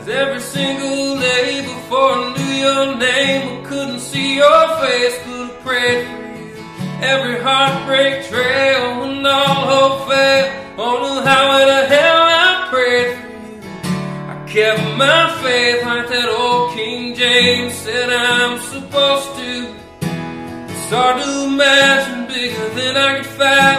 every single day before I knew your name. I couldn't see your face, could have prayed for you. Every heartbreak trail when all hope failed, on the highway to hell I prayed for you. I kept my faith like that old King James said I'm supposed to. It's hard to imagine bigger than I could find.